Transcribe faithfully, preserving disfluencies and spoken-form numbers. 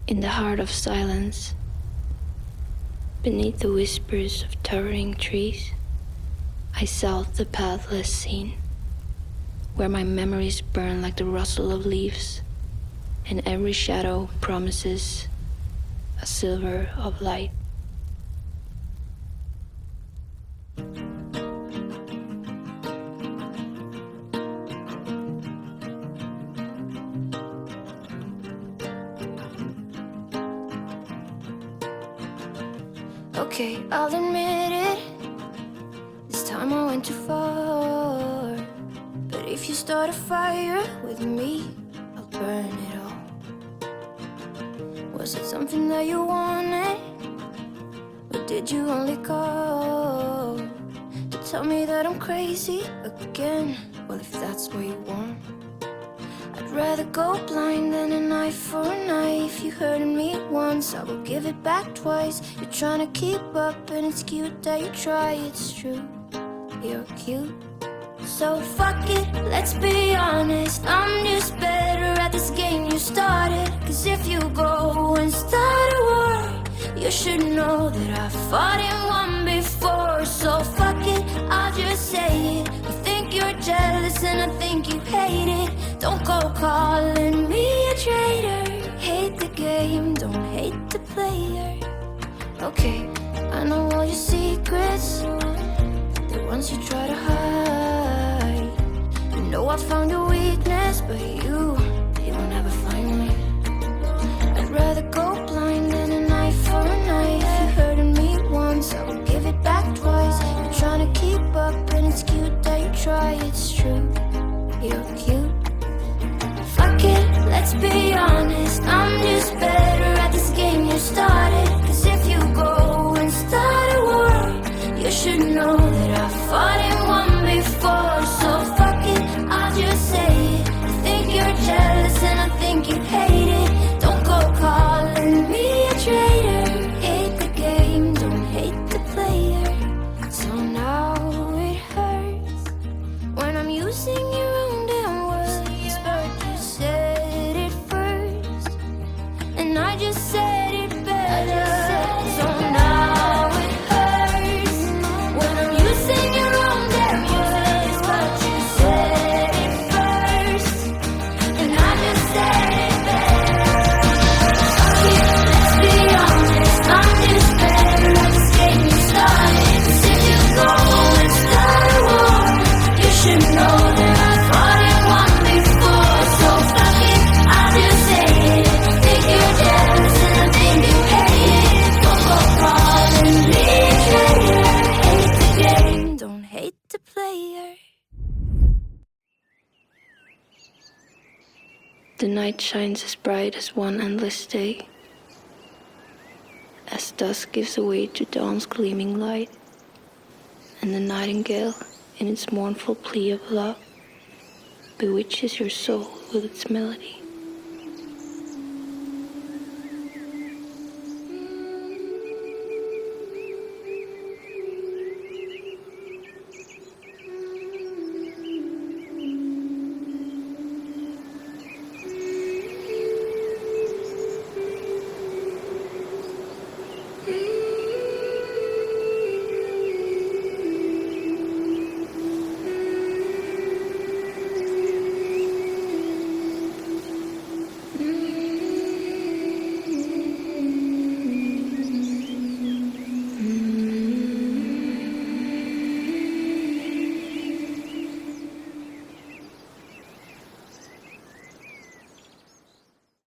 In the heart of silence, beneath the whispers of towering trees, I sought the pathless scene, where my memories burn like the rustle of leaves, and every shadow promises a silver of light. Okay, I'll admit it. This time I went too far. But if you start a fire with me, I'll burn it all. Was it something that you wanted? Or did you only call to tell me that I'm crazy again? Well, if that's what you want, I'd rather go blind than an eye for an eye. If you hurted me once, I will give it back twice. You're trying to keep up and it's cute that you try. It's true, you're cute. So fuck it, let's be honest. I'm just better at this game you started. Cause if you go and start a war, you should know that I fought in one before. So fuck it, I'll just say it. You think you're jealous and I think you hate it. Don't go calling me a traitor. Hate the game, don't hate the player. Okay, I know all your secrets, the ones you try to hide. You know I found your weakness, but you, you'll never find me. I'd rather go blind than an eye for an eye. If you hurted me once, I will give it back twice. You're trying to keep up and it's cute that you try. It's true, you're cute. Fuck it, let's be honest. I'm just better at this game you started. Cause if you go and start a war, you should know that I fought in one before. So fuck it, I'll just say it. I think you're jealous and I think you hate it. Don't go calling me a traitor. Hate the game, don't hate the player. So now it hurts when I'm using your own damn words. But you said it first, and I just said it better. So now it hurts when I'm using your own damn words. But you said it first, and I just said it better. Okay, let's be honest, I'm just better at this game you started. Cause if you go and start a war, you should know that I fought in one before. So fuck it, I'll just say it. Think you're jealous and I think you hate it. Don't go calling me a traitor. Hate the game, don't hate the player. The night shines as bright as one endless day, as dusk gives way to dawn's gleaming light, and the nightingale, in its mournful plea of love, bewitches your soul with its melody.